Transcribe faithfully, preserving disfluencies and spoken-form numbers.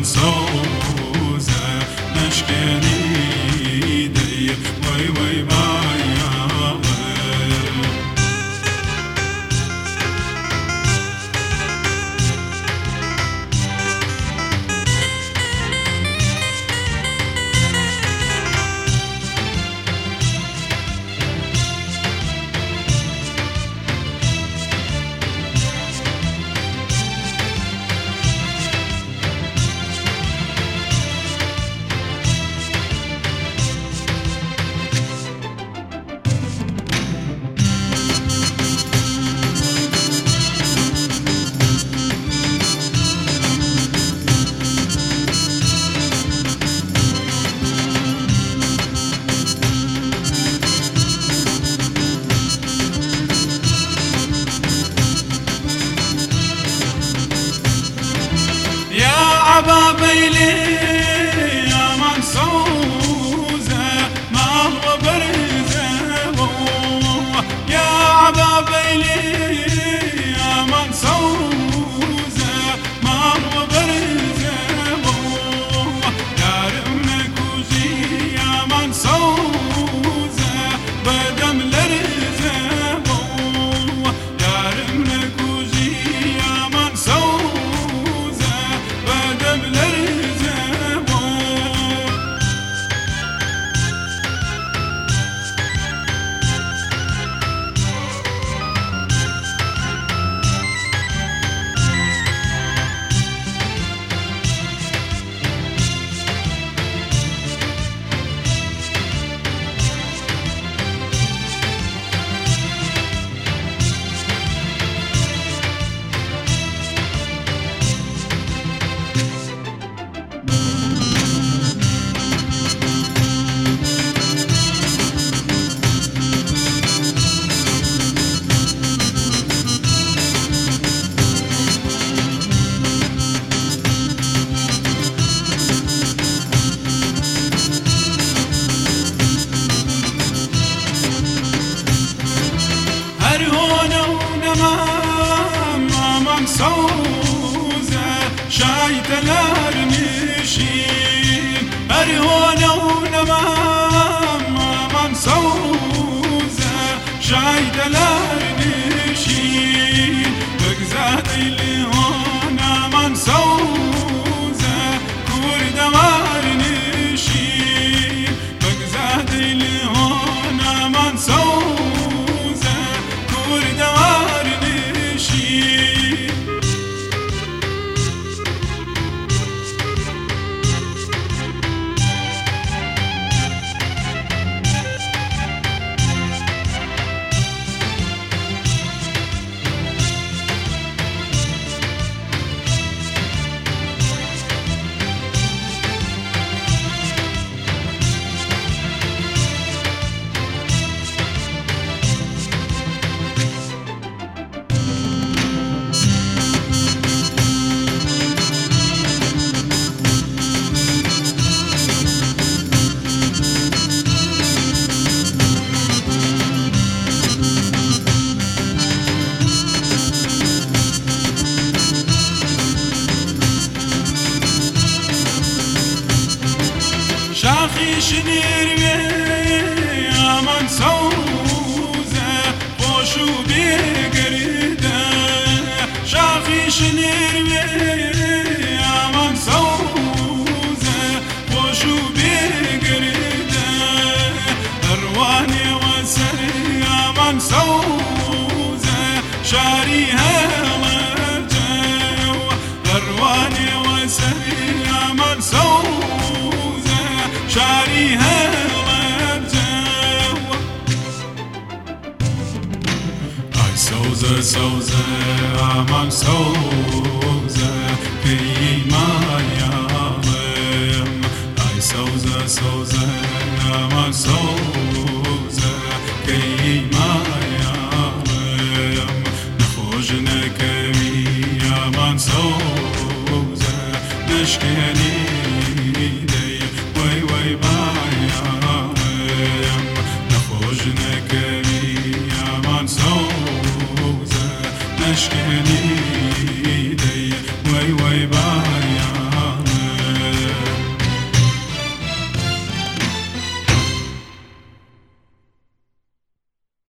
سوزه نشکنی دی وای وای بایا عبابيلي يا منصوزة ما هو برزة يا عبابيلي يا منصوزة ما هو برزة يا رمك وزي يا منصوزة بدم لرزة يا رمك وزي يا منصوزة بدم لرزة منصوزة شايتلار نشين أرهونة ونمام منصوزة شايتلار نشين بقزاد اللي هنا منصوزة كور دوار نشين بقزاد اللي هنا منصوزة كور دوار نشين شاخي شنير يا منصوزة بوشو بيقريدة شاخي شنير يا منصوزة بوشو بيقريدة أرواني وسر يا منصوزة شاريها ورجو أرواني وسر يا منصوزة شاريها ورجو اي سوزة سوزة امان سوزة في ما يعلم اي سوزة سوزة امان سوزة في ما يعلم نخوجنا كمي امان سوزة نشكني وای وای بایم نخوجنه کمی امان سوزه نشکنی